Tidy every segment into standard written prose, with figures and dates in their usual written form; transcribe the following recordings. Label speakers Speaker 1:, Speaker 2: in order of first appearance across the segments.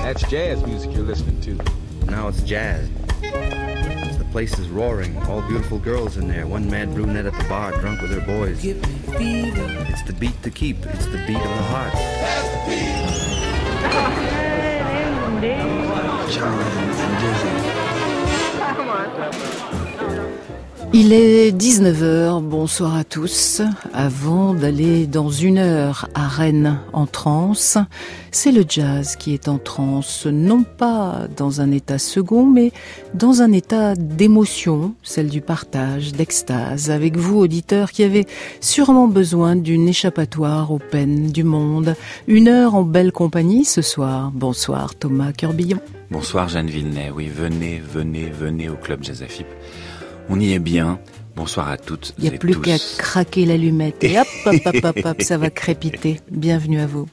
Speaker 1: That's jazz music you're listening to.
Speaker 2: Now it's jazz. The place is roaring. All beautiful girls in there. One mad brunette at the bar, drunk with her boys. Give me fever. It's the beat to keep. It's the beat of the heart. That's the beat. Charlie and Dizzy. Come on.
Speaker 3: Il est 19h, bonsoir à tous. Avant d'aller dans 1 heure à Rennes en transe, c'est le jazz qui est en transe, non pas dans un état second, mais dans un état d'émotion, celle du partage, d'extase, avec vous, auditeurs, qui avez sûrement besoin d'une échappatoire aux peines du monde. 1 heure en belle compagnie ce soir. Bonsoir Thomas Curbillon.
Speaker 4: Bonsoir Jeanne Villeneuve, oui, venez au Club Jazz AFIP. On y est bien. Bonsoir à toutes et tous.
Speaker 3: Il n'y a plus qu'à craquer l'allumette et hop, ça va crépiter. Bienvenue à vous.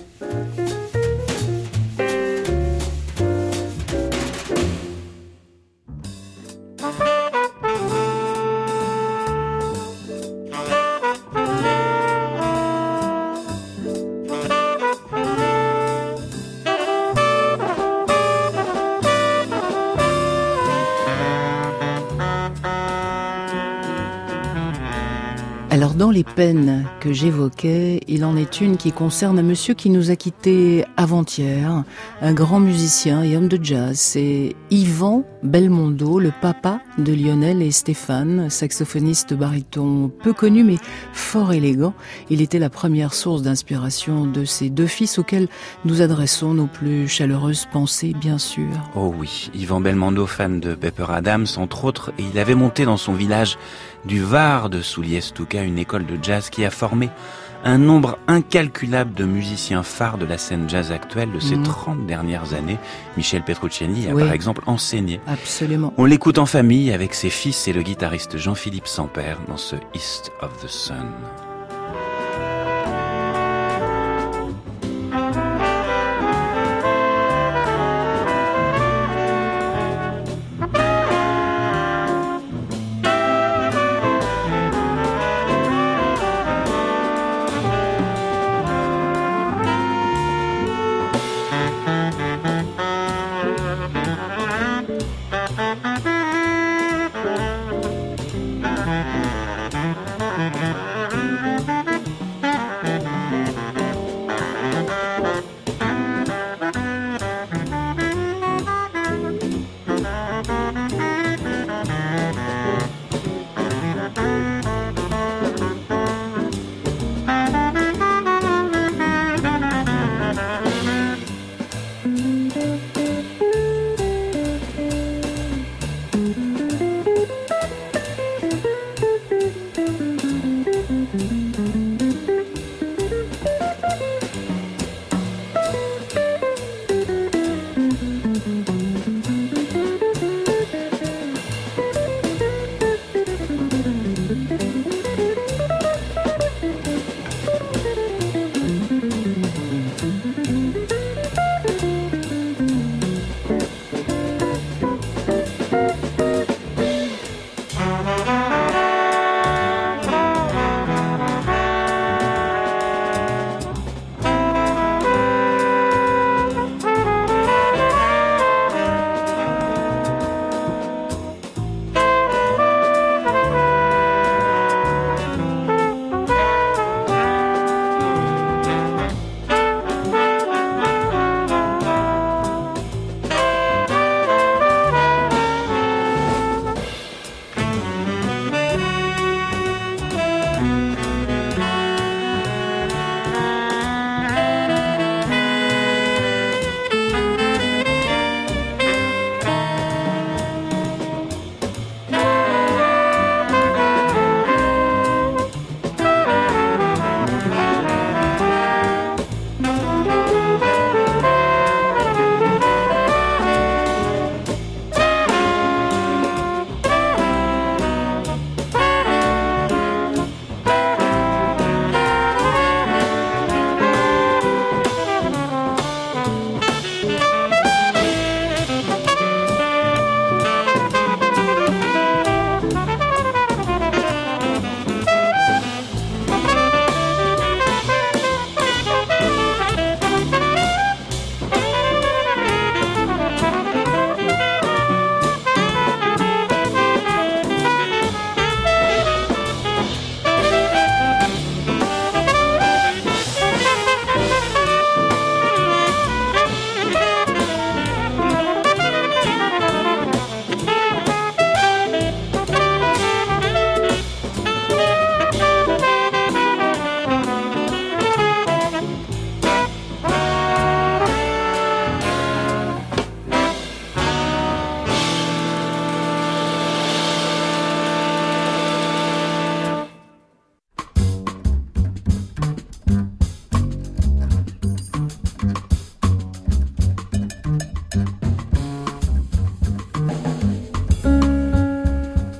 Speaker 3: Alors dans les peines que j'évoquais, il en est une qui concerne un monsieur qui nous a quittés avant-hier, un grand musicien et homme de jazz, c'est Yvan Belmondo, le papa de Lionel et Stéphane, saxophoniste baryton peu connu mais fort élégant. Il était la première source d'inspiration de ses 2 fils auxquels nous adressons nos plus chaleureuses pensées, bien sûr.
Speaker 4: Oh oui, Yvan Belmondo, fan de Pepper Adams, entre autres, et il avait monté dans son village du Var de Souliès-Touka une école de jazz qui a formé un nombre incalculable de musiciens phares de la scène jazz actuelle de ces 30 dernières années. Michel Petrucciani a par exemple enseigné.
Speaker 3: Absolument.
Speaker 4: On l'écoute en famille avec ses fils et le guitariste Jean-Philippe Sampère dans ce East of the Sun.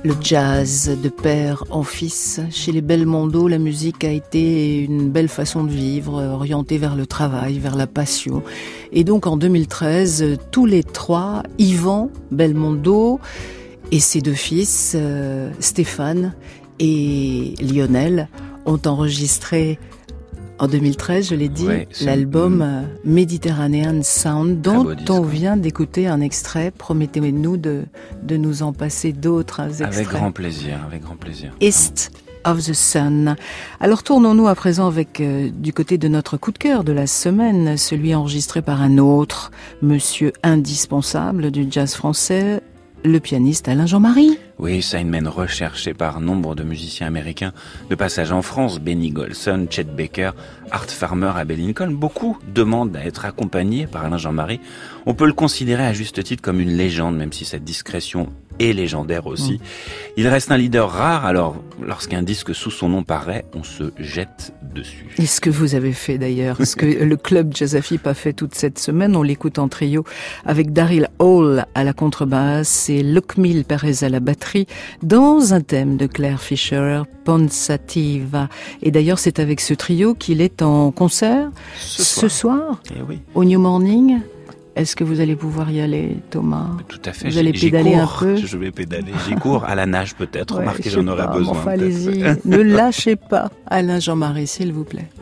Speaker 3: Le jazz de père en fils. Chez les Belmondo, la musique a été une belle façon de vivre, orientée vers le travail, vers la passion. Et donc en 2013, tous les trois, Yvan Belmondo et ses deux fils, Stéphane et Lionel, ont enregistré en 2013, je l'ai dit, l'album Mediterranean Sound, dont on vient d'écouter un extrait. Promettez-nous de nous en passer d'autres extraits.
Speaker 4: Avec grand plaisir, avec grand plaisir.
Speaker 3: East of the Sun. Alors tournons-nous à présent avec du côté de notre coup de cœur de la semaine, celui enregistré par un autre monsieur indispensable du jazz français, le pianiste Alain Jean-Marie.
Speaker 4: Oui, Sideman recherché par nombre de musiciens américains de passage en France, Benny Golson, Chet Baker, Art Farmer, Abbey Lincoln. Beaucoup demandent à être accompagnés par Alain Jean-Marie. On peut le considérer à juste titre comme une légende, même si cette discrétion est légendaire aussi. Il reste un leader rare, alors lorsqu'un disque sous son nom paraît, on se jette dessus.
Speaker 3: Et ce que vous avez fait d'ailleurs, ce que le club Jazz Afip a fait toute cette semaine, on l'écoute en trio avec Daryl Hall à la contrebasse et Lokmil Perez à la batterie, dans un thème de Claire Fischer, Pensativa. Et d'ailleurs, c'est avec ce trio qu'il est en concert ce soir
Speaker 4: oui.
Speaker 3: Au New Morning. Est-ce que vous allez pouvoir y aller, Thomas?
Speaker 4: Tout à fait.
Speaker 3: Vous allez pédaler un peu?
Speaker 4: Je vais pédaler. J'y cours à la nage peut-être. Remarquez, j'en aurai besoin.
Speaker 3: Enfin, allez-y. Ne lâchez pas Alain Jean-Marie, s'il vous plaît.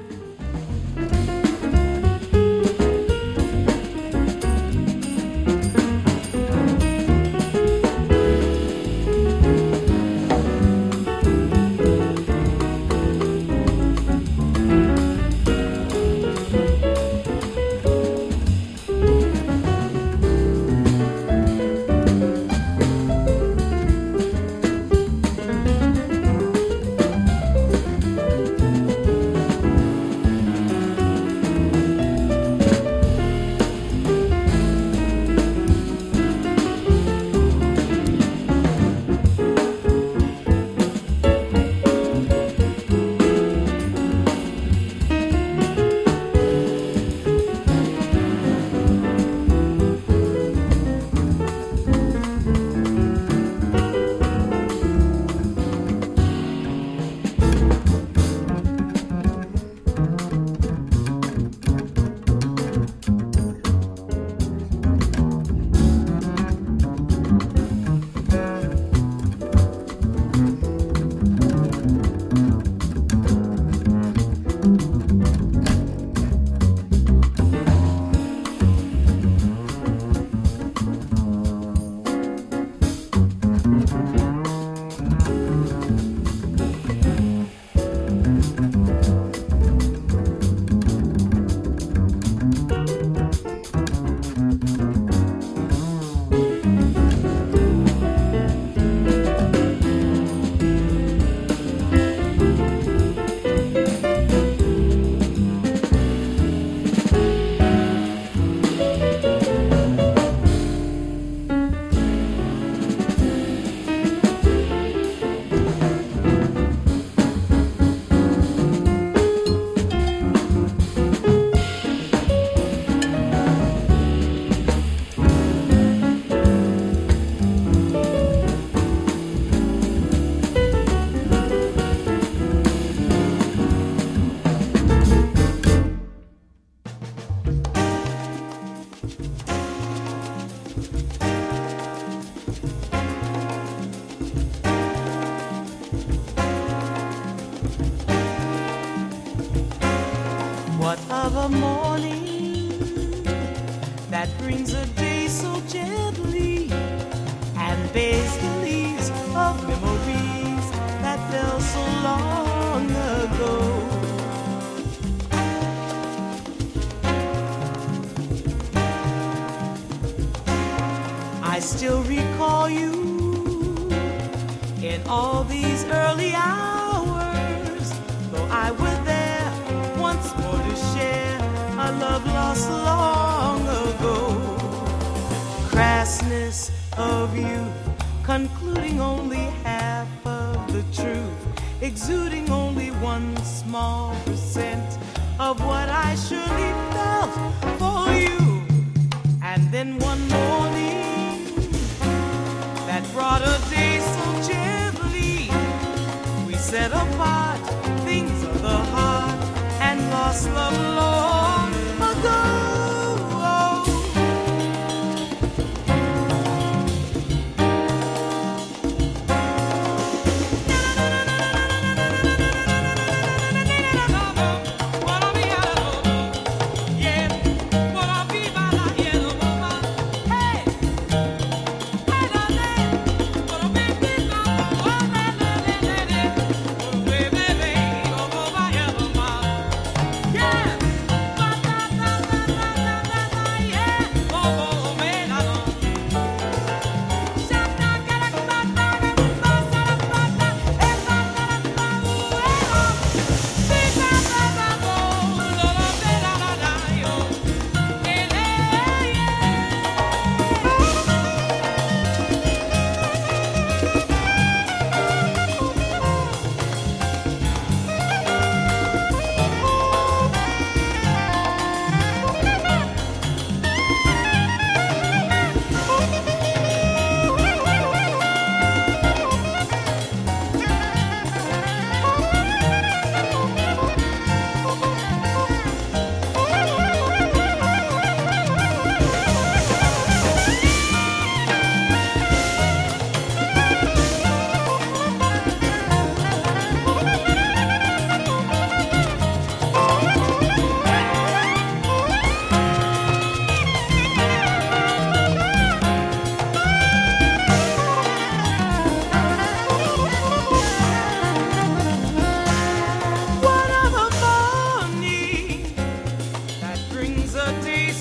Speaker 5: Of a morning that brings a day so gently and bears the leaves of memories that fell so long ago. I still recall you in all these early hours, though I was there once more to share a love lost long ago. Crassness of youth, concluding only half of the truth, exuding only 1 small percent of what I surely felt for you. And then one morning that brought a day so gentle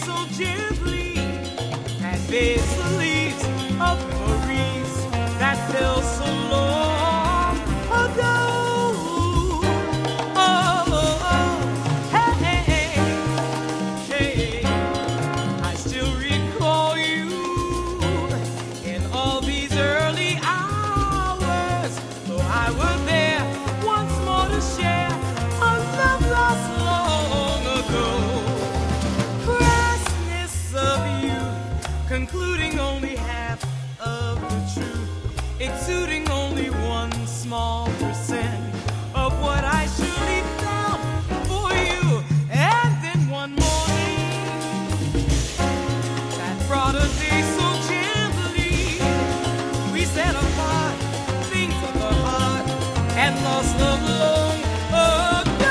Speaker 5: so gently and bathes the leaves of memories that fell so long ago. I still recall you in all these early hours, though I was there once more to share a love lost long ago. Crassness of youth, concluding only half of the truth, exuding only 1% of what I surely felt for you. And then one morning that brought a day so gently, we set apart things of the heart and lost love long ago.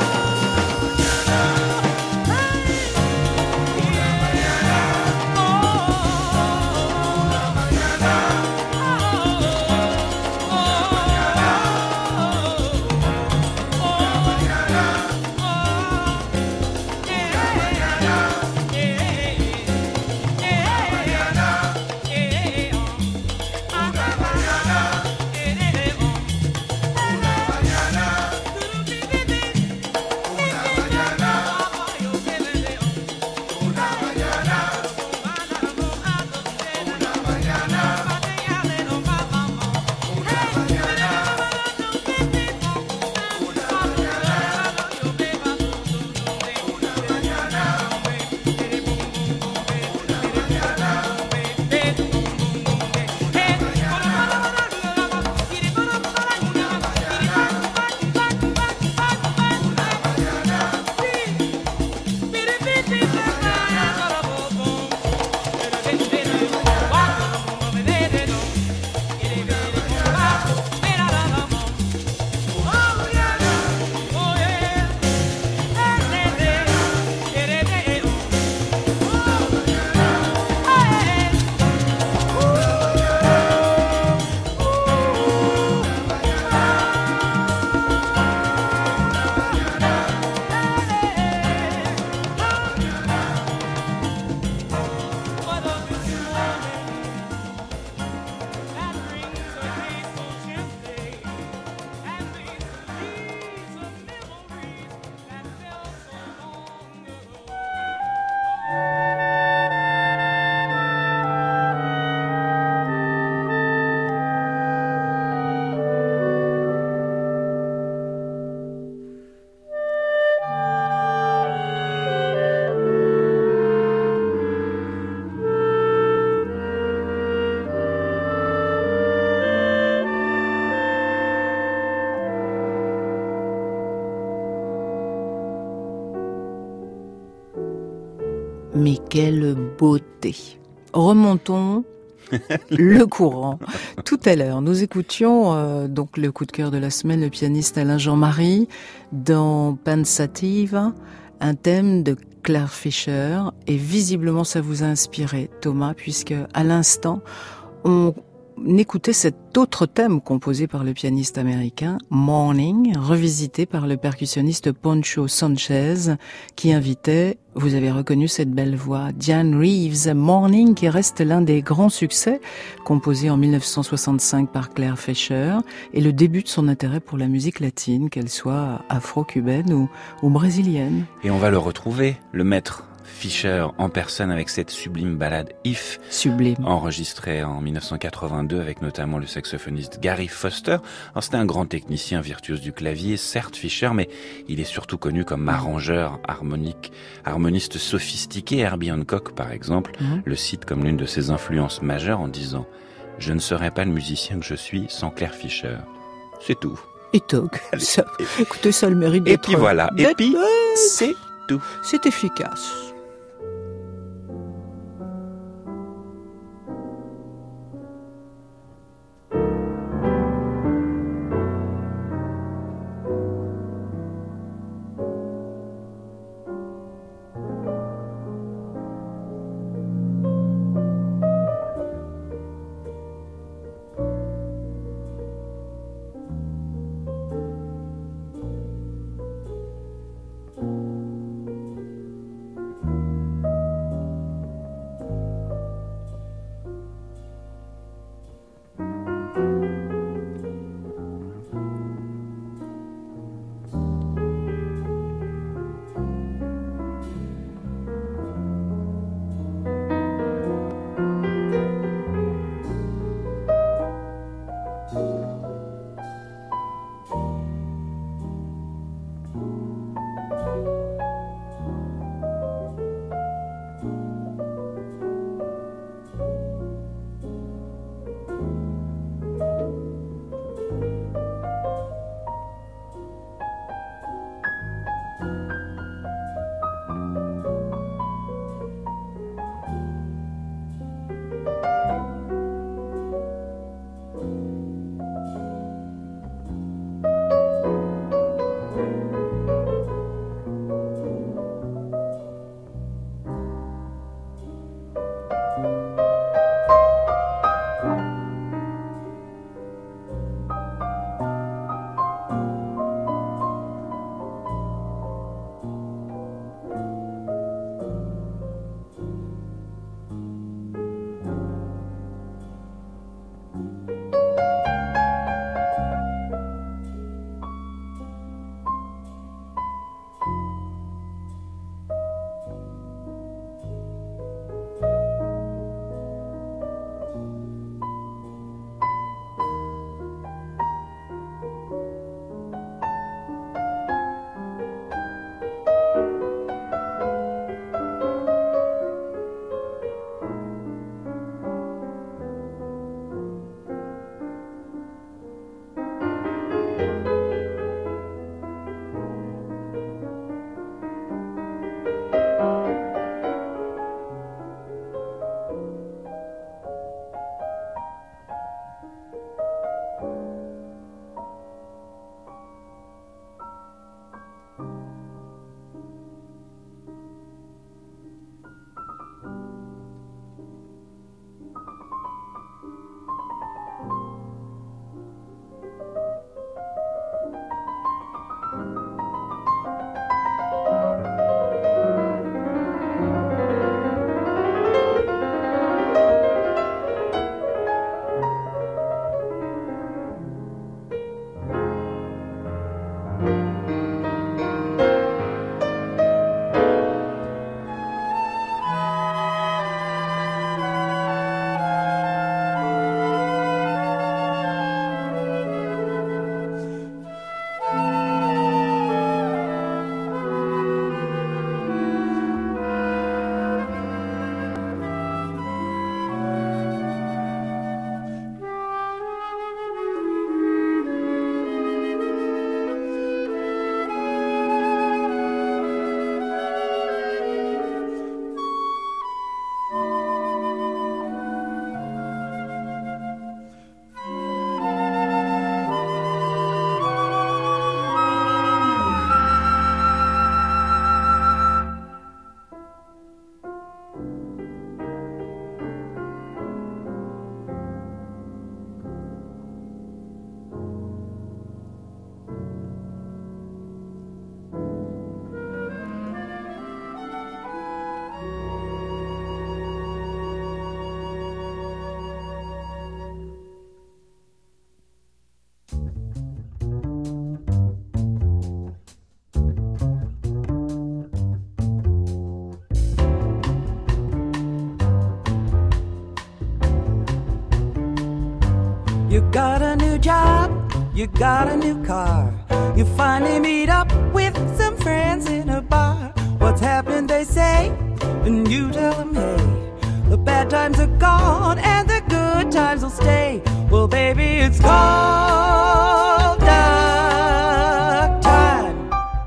Speaker 3: Mais quelle beauté! Remontons le courant. Tout à l'heure, nous écoutions donc le coup de cœur de la semaine, le pianiste Alain Jean-Marie, dans Pensativa, un thème de Claire Fischer, et visiblement ça vous a inspiré, Thomas, puisque à l'instant, on écoutait cet autre thème composé par le pianiste américain, Morning, revisité par le percussionniste Poncho Sanchez, qui invitait, vous avez reconnu cette belle voix, Diane Reeves, Morning, qui reste l'un des grands succès, composé en 1965 par Claire Fischer, et le début de son intérêt pour la musique latine, qu'elle soit afro-cubaine ou brésilienne.
Speaker 4: Et on va le retrouver, le maître Fischer en personne, avec cette sublime ballade If,
Speaker 3: sublime,
Speaker 4: enregistrée en 1982 avec notamment le saxophoniste Gary Foster. Alors c'était un grand technicien virtuose du clavier, certes Fischer, mais il est surtout connu comme arrangeur harmoniste sophistiqué. Herbie Hancock, par exemple, le cite comme l'une de ses influences majeures en disant « Je ne serais pas le musicien que je suis sans Claire Fischer ». C'est tout.
Speaker 3: Et toc, ça, écoutez, ça a le mérite d'être...
Speaker 4: Et puis voilà, et puis c'est tout.
Speaker 3: C'est efficace.
Speaker 5: You got a new job, you got a new car. You finally meet up with some friends in a bar. What's happened, they say, and you tell them, hey, the bad times are gone and the good times will stay. Well, baby, it's called duck time.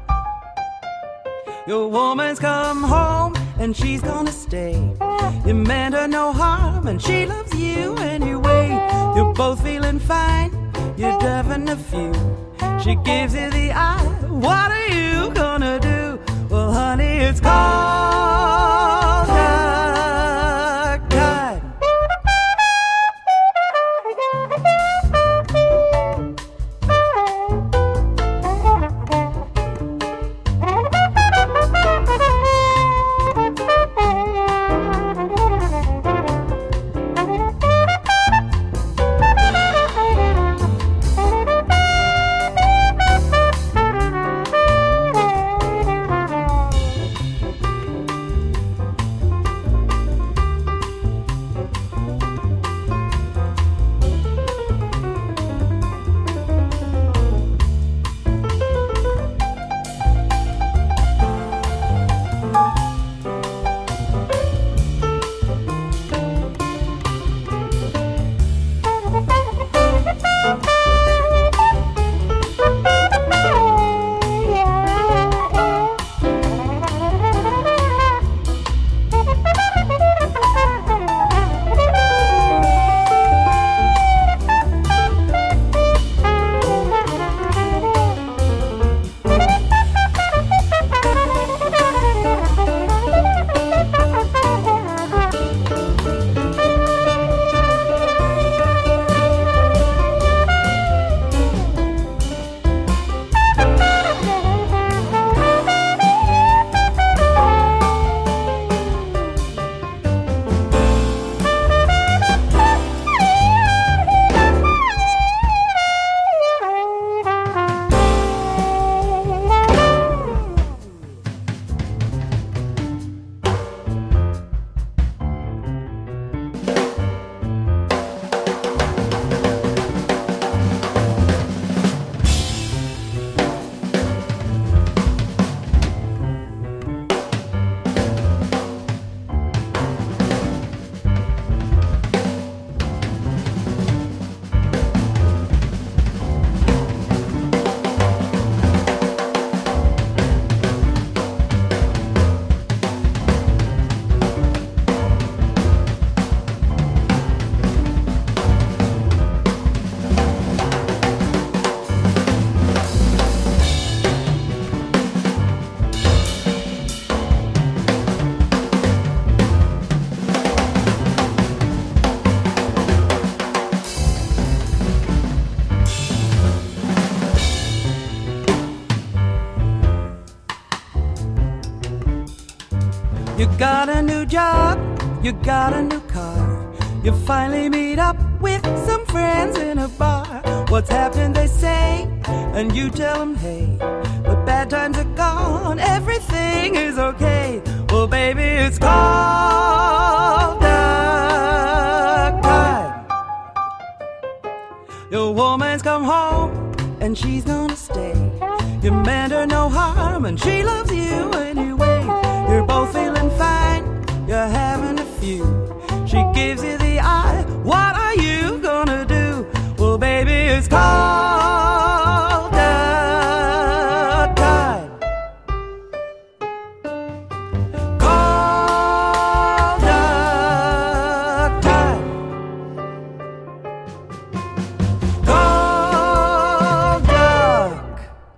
Speaker 5: Your woman's come home and she's gonna stay. You meant her no harm and she loves you anyway. You're both feeling fine, you're driving a few. She gives you the eye, what are you gonna do? Well, honey, it's called duck time. You got a new job, you got a new car. You finally meet up with some friends in a bar. What's happened, they say, and you tell them, hey, the bad times are gone, everything is okay. Well, baby, it's called duck time. Your woman's come home, and she's gonna stay. You meant her no harm, and she loves you anyway. You're both feeling fine, you're having a few. She gives you the eye, what are you gonna do? Well, baby, it's called duck time. Called duck time. Called duck.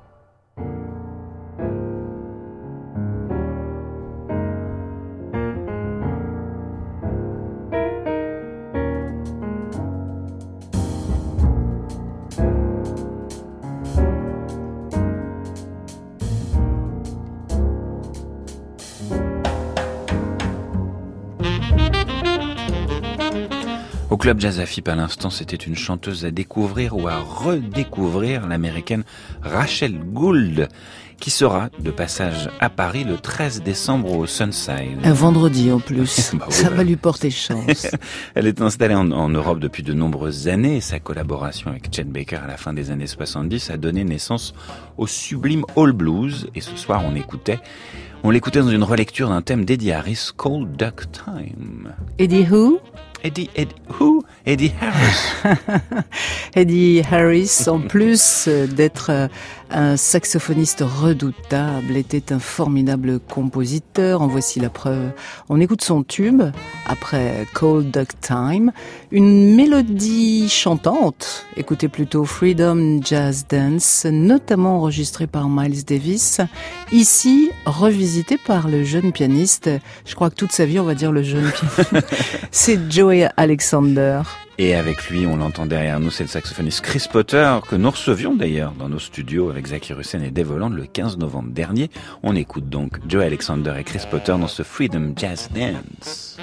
Speaker 4: Au Club Jazz Afip, à l'instant, c'était une chanteuse à découvrir ou à redécouvrir, l'américaine Rachel Gould. qui sera de passage à Paris le 13 décembre au Sunside.
Speaker 3: Un vendredi en plus,
Speaker 4: Bah oui,
Speaker 3: ça va lui porter chance.
Speaker 4: Elle est installée en Europe depuis de nombreuses années et sa collaboration avec Chet Baker à la fin des années 70 a donné naissance au sublime All Blues. Et ce soir, on l'écoutait dans une relecture d'un thème d'Eddie Harris, Cold Duck Time.
Speaker 3: Eddie who?
Speaker 4: Eddie Harris.
Speaker 3: Eddie Harris, en plus d'être un saxophoniste redoutable, était un formidable compositeur. En voici la preuve. On écoute son tube, après Cold Duck Time, une mélodie chantante. Écoutez plutôt Freedom Jazz Dance, notamment enregistrée par Miles Davis. Ici, revisité par le jeune pianiste. Je crois que toute sa vie, on va dire le jeune pianiste. C'est Joey Alexander.
Speaker 4: Et avec lui, on l'entend derrière nous, c'est le saxophoniste Chris Potter, que nous recevions d'ailleurs dans nos studios avec Zaki Russen et Dave Holland le 15 novembre dernier. On écoute donc Joey Alexander et Chris Potter dans ce Freedom Jazz Dance.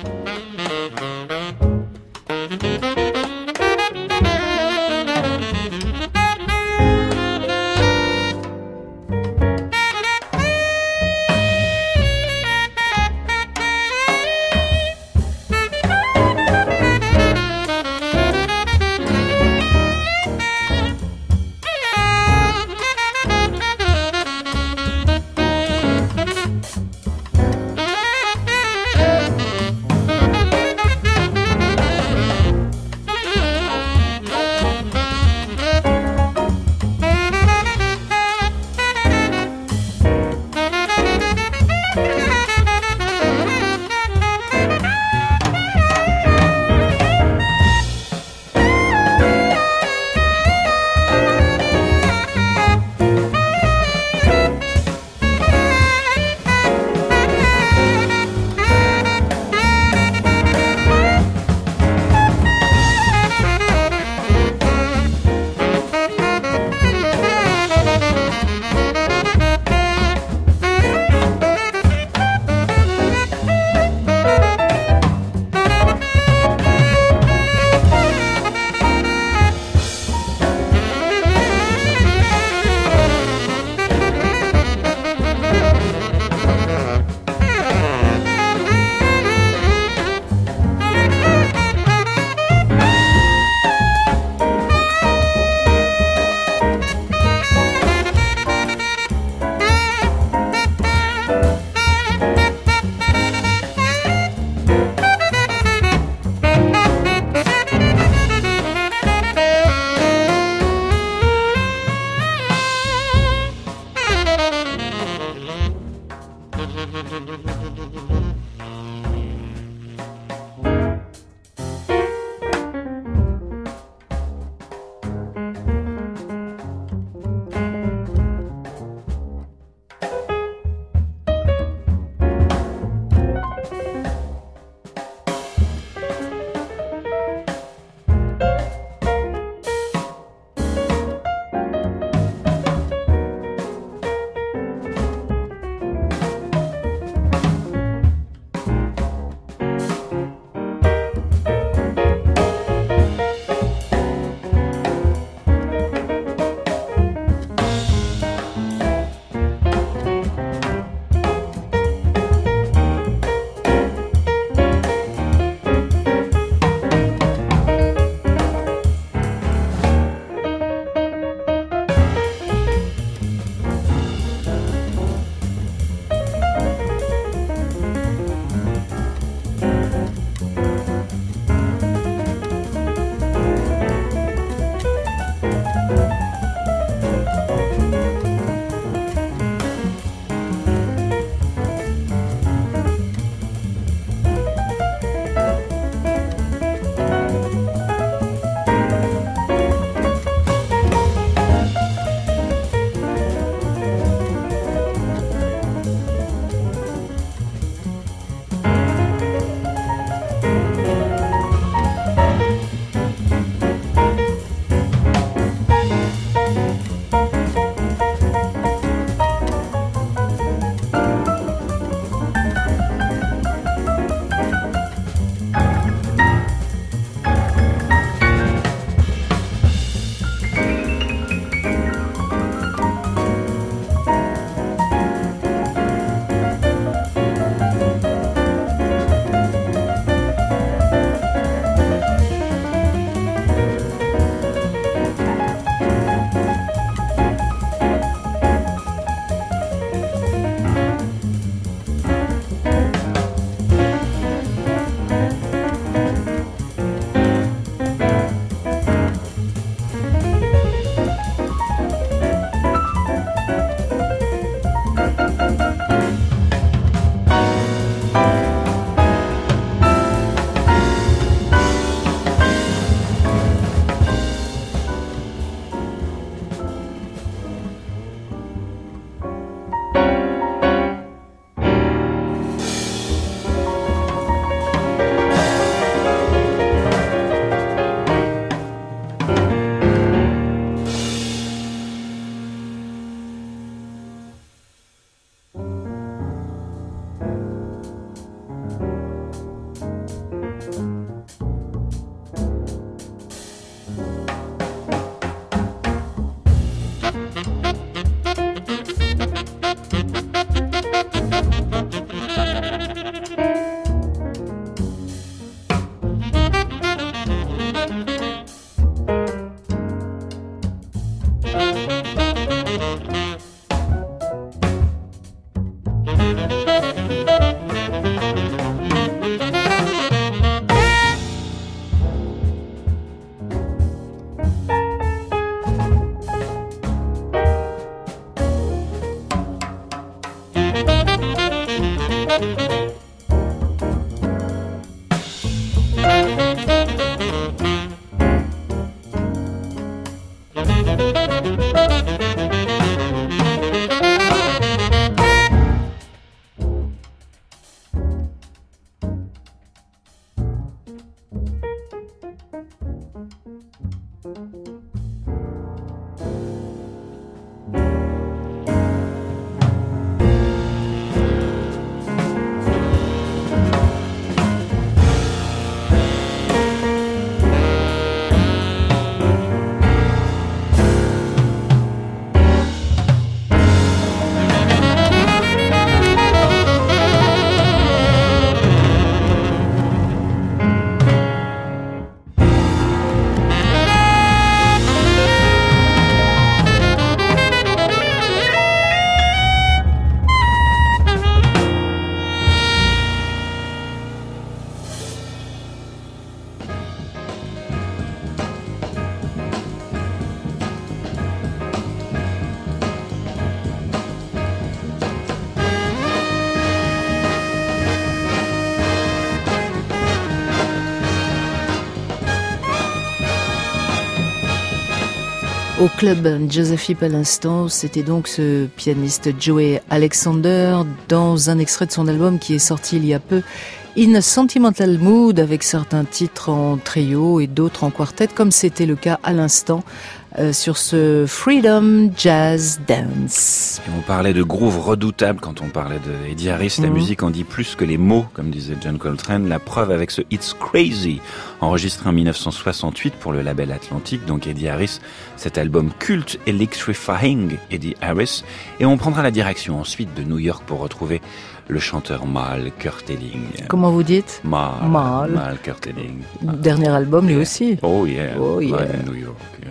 Speaker 3: Au club Josephine à l'instant, c'était donc ce pianiste Joey Alexander dans un extrait de son album qui est sorti il y a peu, In a Sentimental Mood, avec certains titres en trio et d'autres en quartet, comme c'était le cas à l'instant sur ce Freedom Jazz Dance.
Speaker 4: Et on parlait de groove redoutable quand on parlait de Eddie Harris. La musique en dit plus que les mots, comme disait John Coltrane. La preuve avec ce It's Crazy, enregistré en 1968 pour le label Atlantic. Donc Eddie Harris, cet album culte Electrifying Eddie Harris. Et on prendra la direction ensuite de New York pour retrouver le chanteur Mal Kurteling.
Speaker 3: Comment vous dites?
Speaker 4: Mal Kurteling.
Speaker 3: Dernier album, lui aussi.
Speaker 4: Oh yeah.
Speaker 3: Oh yeah.
Speaker 4: Live in New York. Yeah.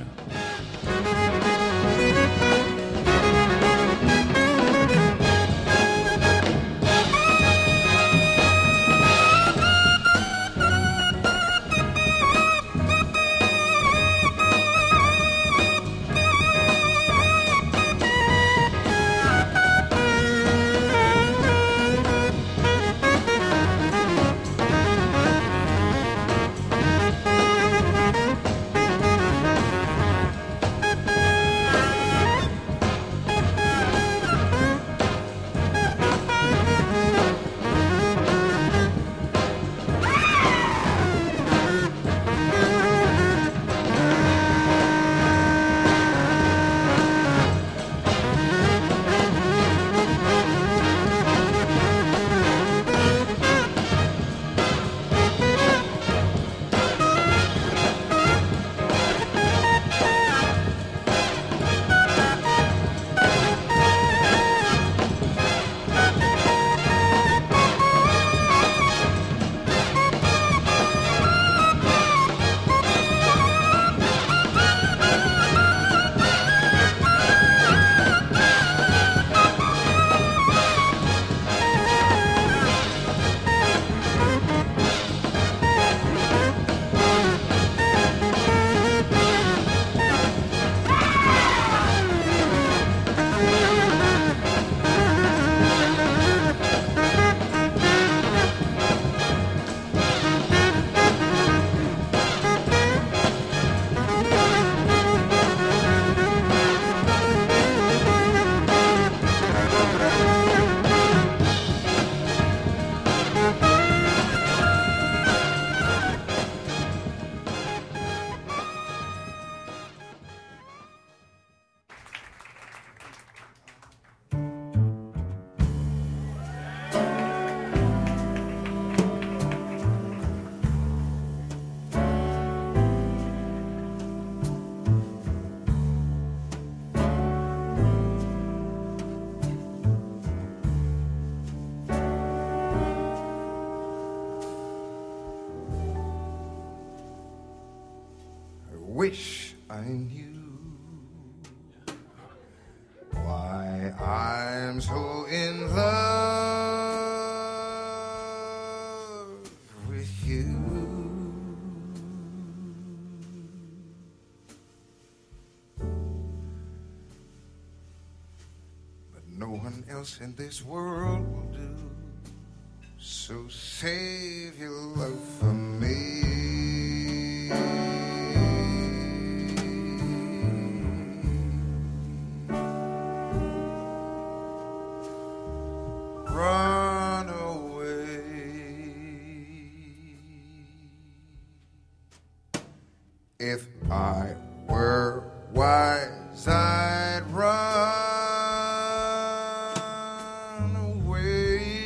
Speaker 6: Wish I knew why I'm so in love with you. But no one else in this world will do. So save your love for me. Run away. If I were wise, I'd run away.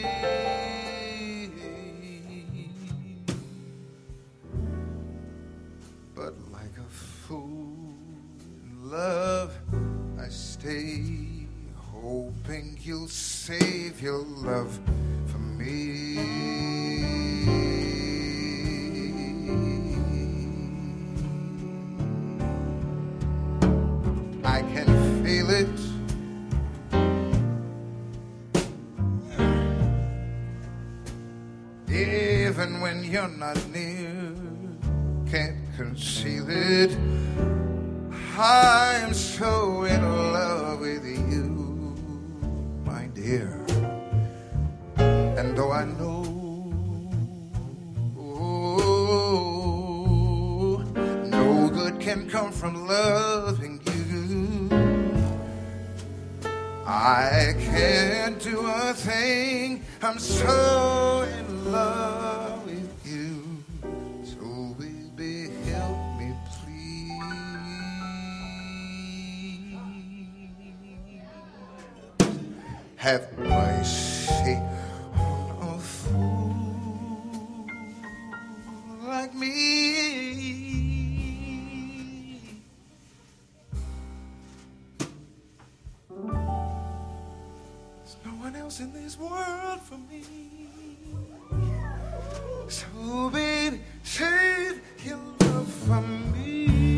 Speaker 6: But like a fool in love, I stay, hoping you'll save your love for me. I can feel it. Even when you're not near, can't conceal it. I am so in love with you, my dear. And though I know no good can come from loving you, I'm so in love with you. So baby, help me please. Have mercy on a fool like me. There's no one else in this world for me. So baby, save your love from me.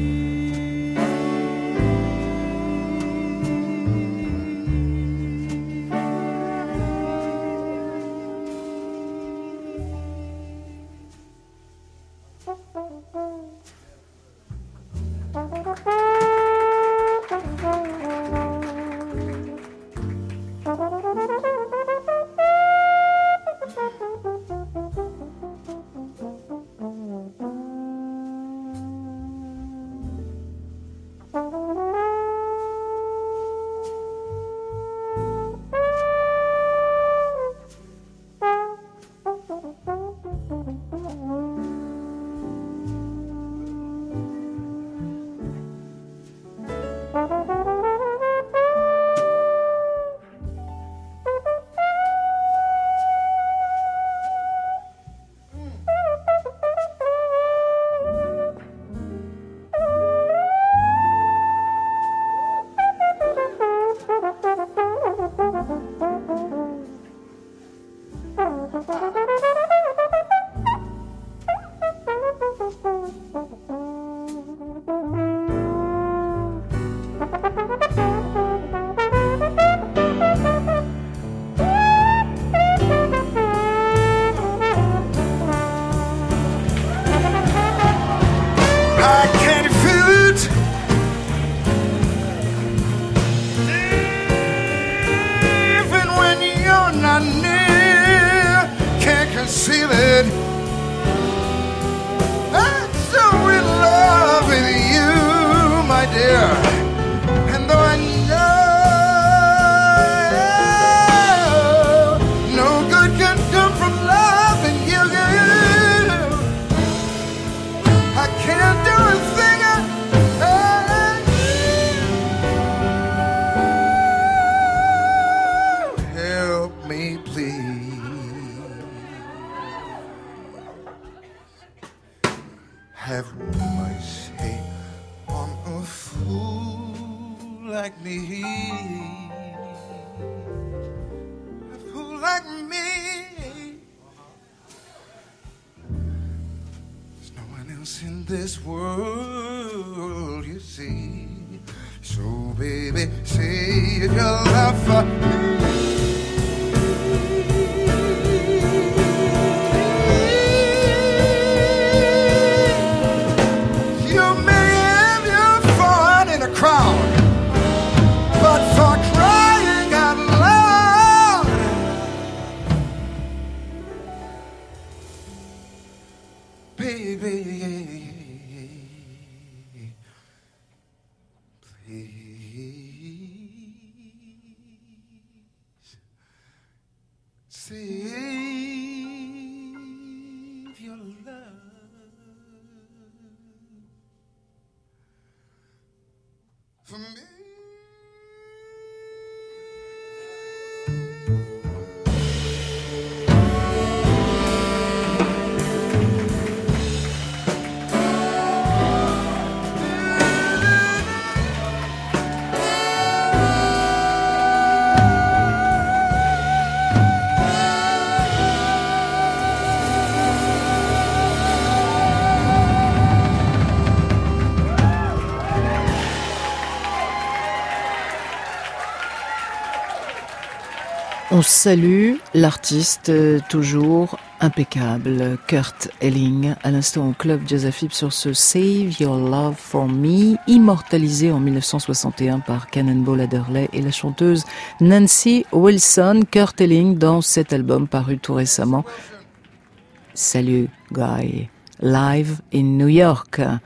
Speaker 3: On salue l'artiste toujours impeccable, Kurt Elling, à l'instant au Club Jazz Afib sur ce Save Your Love For Me, immortalisé en 1961 par Cannonball Adderley et la chanteuse Nancy Wilson. Kurt Elling dans cet album paru tout récemment. Salut Guy, live in New York.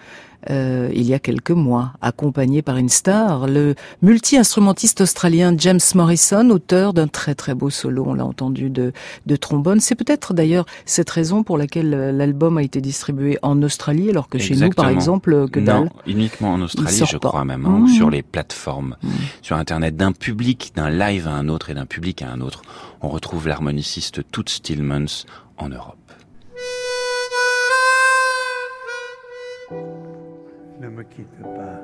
Speaker 3: il y a quelques mois, accompagné par une star, le multi-instrumentiste australien James Morrison, auteur d'un très très beau solo, on l'a entendu, de trombone. C'est peut-être d'ailleurs cette raison pour laquelle l'album a été distribué en Australie, alors que chez nous, par exemple, que dalle.
Speaker 4: Non, uniquement en Australie, je crois même, ou sur les plateformes, sur Internet, d'un public, d'un live à un autre et d'un public à un autre. On retrouve l'harmoniciste Toots Thielemans en Europe.
Speaker 7: Ne me quitte pas.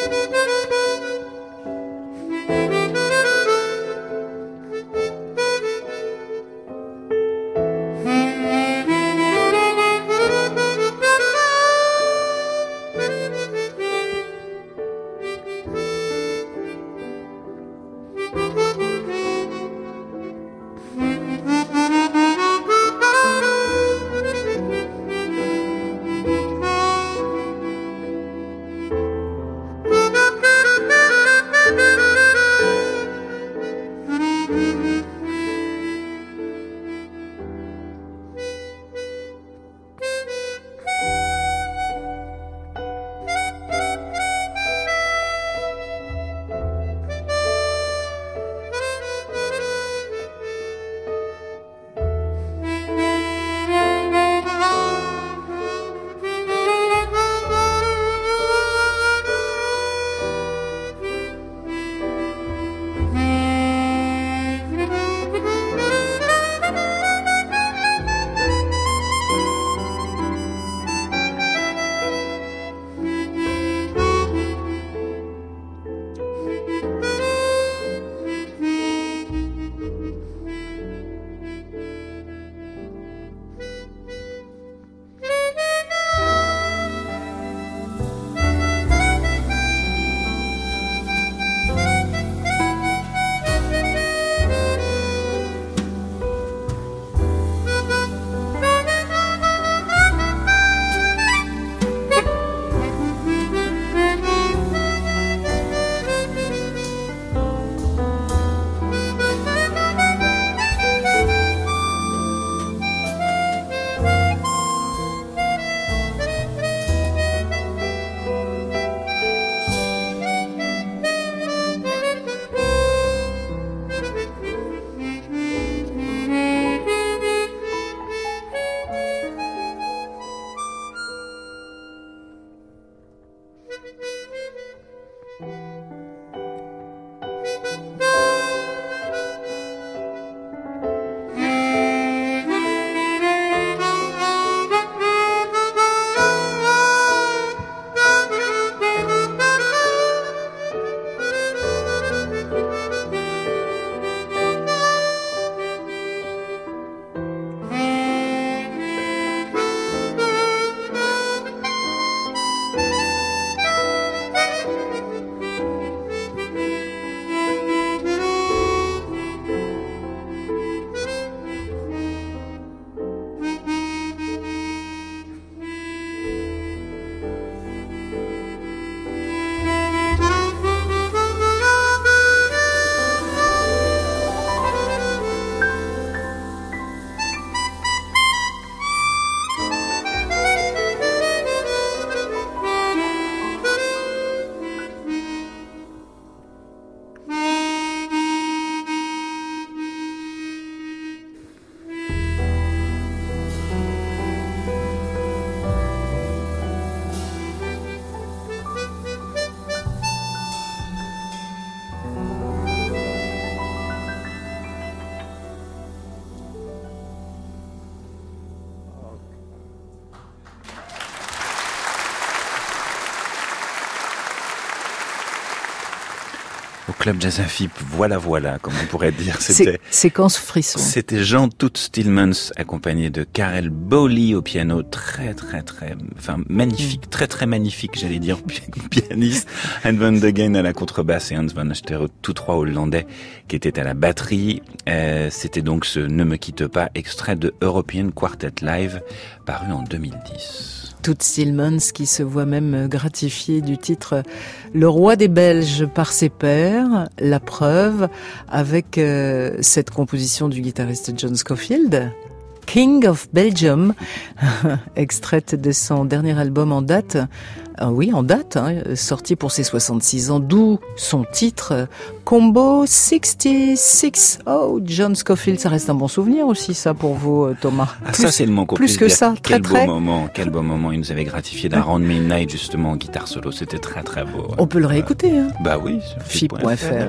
Speaker 4: Au Club Jazz Amphib, voilà, comme on pourrait dire. C'était
Speaker 3: séquence frisson.
Speaker 4: C'était Jean Toots Thielemans, accompagné de Karel Bowley au piano, magnifique, très magnifique, j'allais dire, pianiste. Hans van de Geyn à la contrebasse et Hans van Asterot, tous trois hollandais, qui étaient à la batterie. C'était donc ce Ne me quitte pas, extrait de European Quartet Live, paru en 2010.
Speaker 3: Toots Thielemans qui se voit même gratifié du titre Le roi des Belges par ses pairs, la preuve avec cette composition du guitariste John Scofield, King of Belgium, extraite de son dernier album en date. Sorti pour ses 66 ans, d'où son titre Combo 66. Oh, John Scofield, ça reste un bon souvenir aussi, ça, pour vous, Thomas.
Speaker 4: Ça, c'est le mot qu'on
Speaker 3: plus que
Speaker 4: dire.
Speaker 3: ça,
Speaker 4: quel beau moment. Il nous avait gratifié d'un Round Midnight, justement, en guitare solo. C'était très, très beau.
Speaker 3: On peut le réécouter, hein.
Speaker 4: Bah oui, sur
Speaker 3: FIP.fr.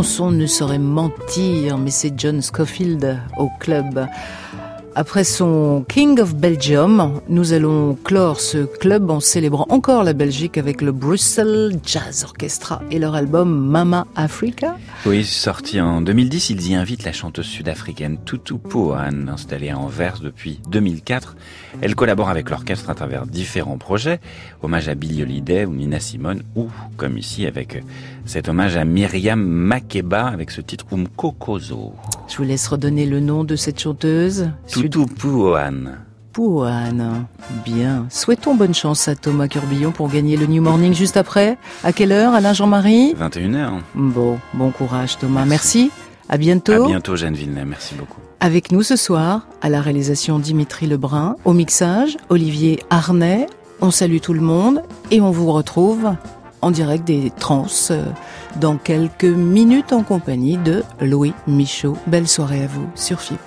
Speaker 3: chanson ne saurait mentir, mais c'est John Scofield au club. Après son King of Belgium, nous allons clore ce club en célébrant encore la Belgique avec le Brussels Jazz Orchestra et leur album Mama Africa.
Speaker 4: Oui, sorti en 2010, ils y invitent la chanteuse sud-africaine Tutu Pohan, installée à Anvers depuis 2004. Elle collabore avec l'orchestre à travers différents projets, hommage à Billie Holiday ou Nina Simone, ou, comme ici, avec cet hommage à Myriam Makeba avec ce titre Umkokozo.
Speaker 3: Je vous laisse redonner le nom de cette chanteuse.
Speaker 4: Tutu Pohan.
Speaker 3: Pohan. Bien. Souhaitons bonne chance à Thomas Curbillon pour gagner le New Morning juste après. À quelle heure, Alain Jean-Marie ?
Speaker 4: 21h.
Speaker 3: Bon courage Thomas. Merci. À bientôt.
Speaker 4: À bientôt Jeanne Villeneuve. Merci beaucoup.
Speaker 3: Avec nous ce soir, à la réalisation Dimitri Lebrun, au mixage Olivier Arnay. On salue tout le monde et on vous retrouve en direct des Trans dans quelques minutes en compagnie de Louis Michaud. Belle soirée à vous sur FIP.